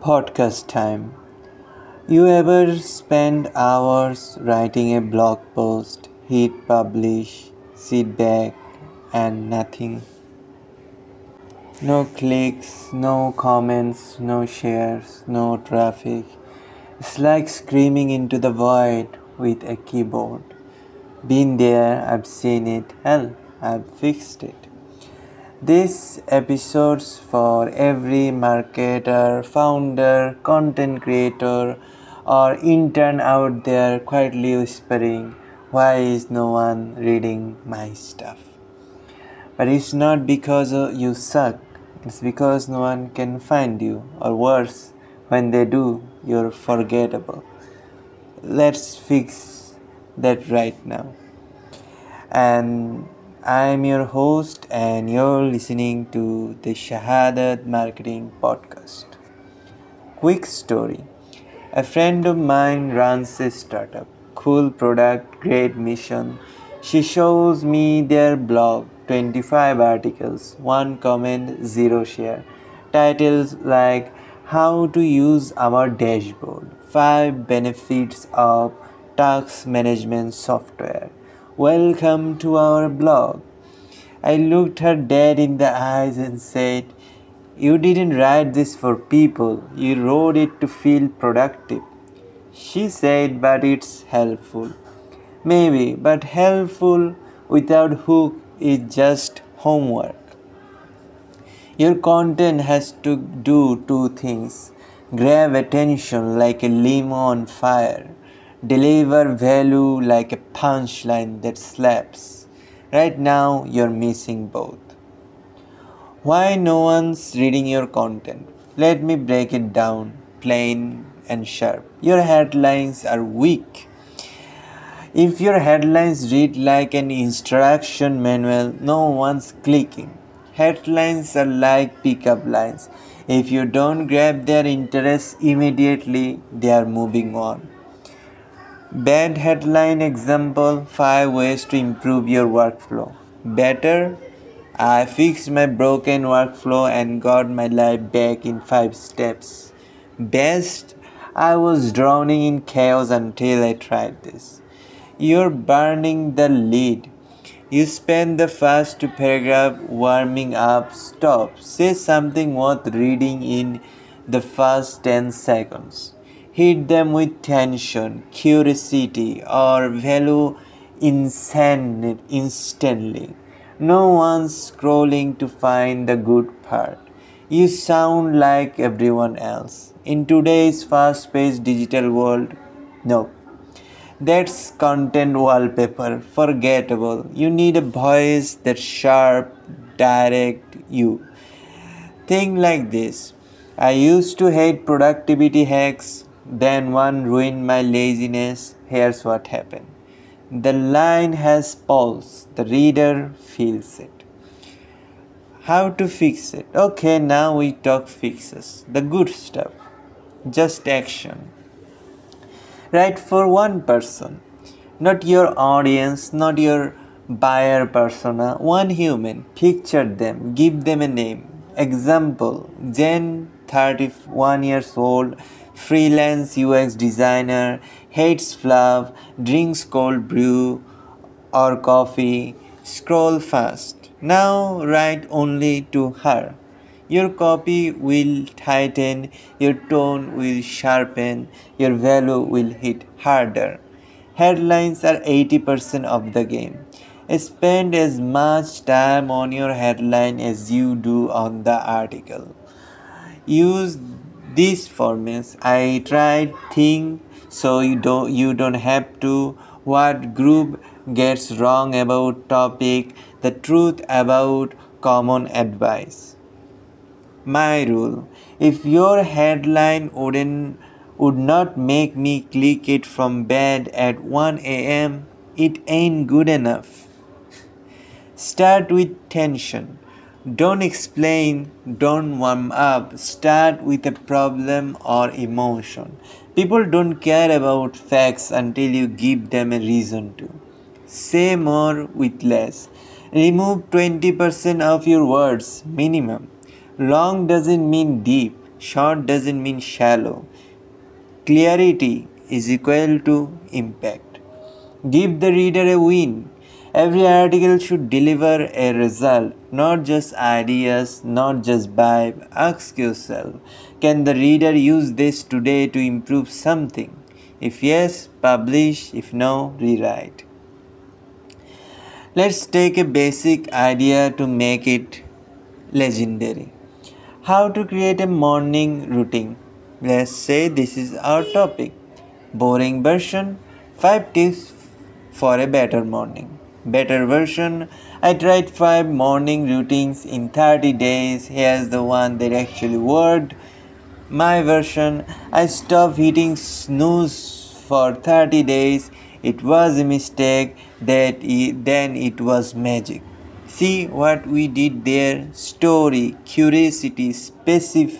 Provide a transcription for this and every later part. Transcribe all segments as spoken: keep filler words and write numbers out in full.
Podcast time. You ever spend hours writing a blog post, hit publish, sit back, and nothing? No clicks, no comments, no shares, no traffic. It's like screaming into the void with a keyboard. Been there, I've seen it. Hell, I've fixed it. This episode's for every marketer, founder, content creator, or intern out there quietly whispering, "Why is no one reading my stuff?" But it's not because uh, you suck, it's because no one can find you, or worse, when they do, you're forgettable. Let's fix that right now. And I'm your host, and you're listening to the Shahadat Marketing Podcast. Quick story. A friend of mine runs a startup. Cool product, great mission. She shows me their blog, twenty-five articles, one comment, zero share. Titles like How to Use Our Dashboard, five Benefits of Task Management Software. Welcome to our blog. I looked her dead in the eyes and said, "You didn't write this for people, you wrote it to feel productive." She said, "But it's helpful." Maybe, but helpful without hook is just homework. Your content has to do two things: grab attention like a limo on fire, deliver value like a punchline that slaps. Right now, you're missing both. Why no one's reading your content? Let me break it down plain and sharp. Your headlines are weak. If your headlines read like an instruction manual, no one's clicking. Headlines are like pickup lines. If you don't grab their interest immediately, they are moving on. Bad headline example: five ways to improve your workflow. Better: I fixed my broken workflow and got my life back in five steps. Best: I was drowning in chaos until I tried this. You're burning the lead. You spend the first two paragraphs warming up. Stop. Say something worth reading in the first ten seconds. Hit them with tension, curiosity, or value instant- instantly. No one's scrolling to find the good part. You sound like everyone else. In today's fast paced digital world, no. That's content wallpaper, forgettable. You need a voice that's sharp, direct, you. Think like this: I used to hate productivity hacks, then one ruined my laziness. Here's what happened. The line has pulse, the reader feels it. How to fix it? Okay, now we talk fixes. The good stuff. Just action. Write for one person, not your audience, not your buyer persona, one human. Picture them, give them a name. Example: Jen, thirty-one years old, freelance U X designer, hates fluff, drinks cold brew or coffee. Scroll fast. Now write only to her. Your copy will tighten, your tone will sharpen, your value will hit harder. Headlines are eighty percent of the game. Spend as much time on your headline as you do on the article. Use these formats. I tried think so you don't you don't have to. What group gets wrong about topic, the truth about common advice. My rule: if your headline wouldn't would not make me click it from bed at one a m, it ain't good enough. Start with tension. Don't explain, don't warm up. Start with a problem or emotion. People don't care about facts until you give them a reason to. Say more with less. Remove twenty percent of your words minimum. Long doesn't mean deep. Short doesn't mean shallow. Clarity is equal to impact. Give the reader a win. Every article should deliver a result, not just ideas, not just vibe. Ask yourself, can the reader use this today to improve something? If yes, publish. If no, rewrite. Let's take a basic idea to make it legendary. How to create a morning routine. Let's say this is our topic. Boring version, five tips for a better morning. Better version, I tried five morning routines in thirty days. Here's the one that actually worked. My version, I stopped hitting snooze for thirty days. It was a mistake, that then it was magic. See what we did there? Story, curiosity, specific,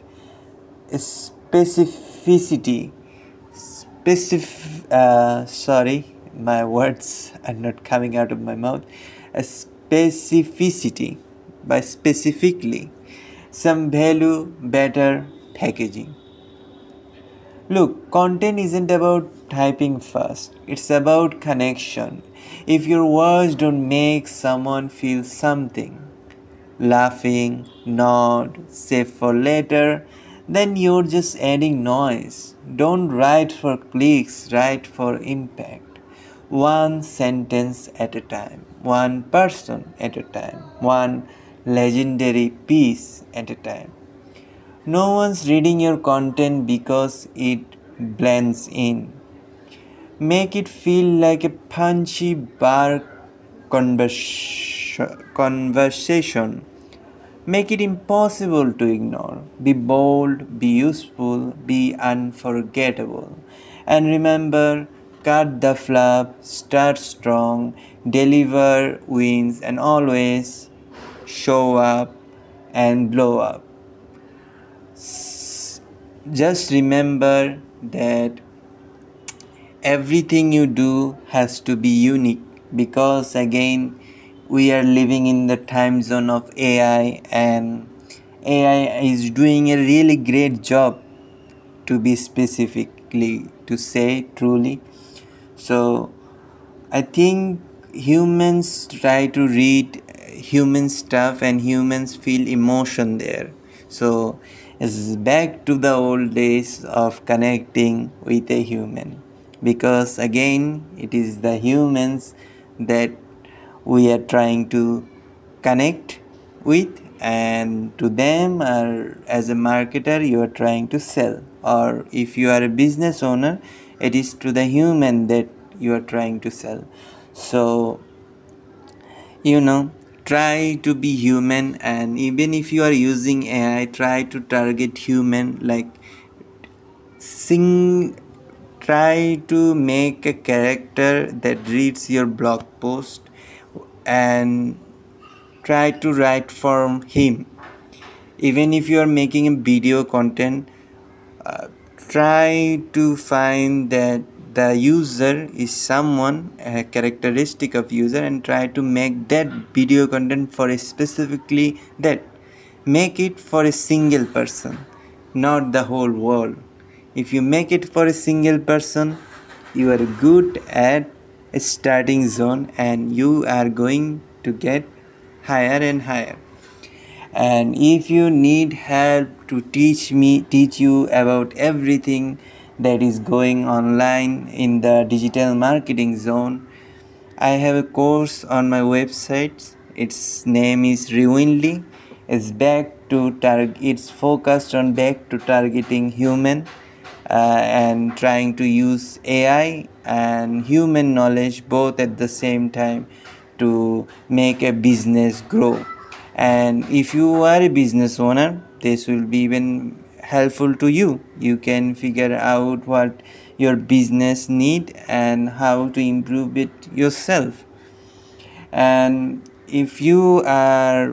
specificity, specific. Uh, sorry, my words are not coming out of my mouth. A specificity, by specifically, some value, better packaging. Look, content isn't about typing fast, it's about connection. If your words don't make someone feel something, laughing, nod, save for later, then you're just adding noise. Don't write for clicks, write for impact. One sentence at a time, one person at a time, one legendary piece at a time. No one's reading your content because it blends in. Make it feel like a punchy bar convers- conversation. Make it impossible to ignore. Be bold, be useful, be unforgettable. And remember, cut the fluff, start strong, deliver wins, and always show up and blow up. Just remember that everything you do has to be unique, because again we are living in the time zone of A I, and A I is doing a really great job, to be specifically to say truly. So I think humans try to read human stuff and humans feel emotion there. So it's back to the old days of connecting with a human, because again it is the humans that we are trying to connect with, and to them, or as a marketer you are trying to sell, or if you are a business owner, it is to the human that you are trying to sell. So you know, try to be human, and even if you are using A I, try to target human, like sing try to make a character that reads your blog post, and try to write for him. Even if you are making a video content, uh, try to find that the user is someone, a characteristic of user, and try to make that video content for a specifically that. Make it for a single person, not the whole world. If you make it for a single person, you are good at a starting zone, and you are going to get higher and higher. And if you need help to teach me teach you about everything that is going online in the digital marketing zone, I have a course on my website. Its name is Rewinly. It's back to target. It's focused on back to targeting human, uh, and trying to use A I and human knowledge both at the same time to make a business grow. And if you are a business owner, this will be even helpful to you. You can figure out what your business need and how to improve it yourself. And if you are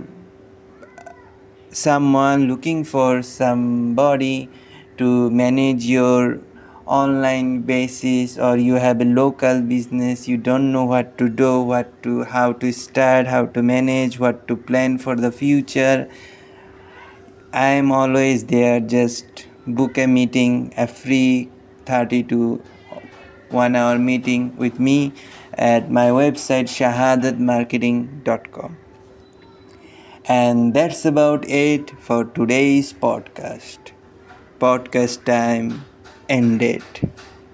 someone looking for somebody to manage your online basis, or you have a local business, you don't know what to do, what to how to start, how to manage, what to plan for the future, I am always there. Just book a meeting, a free thirty to one hour meeting with me at my website shahadat marketing dot com. And that's about it for today's podcast. Podcast time ended.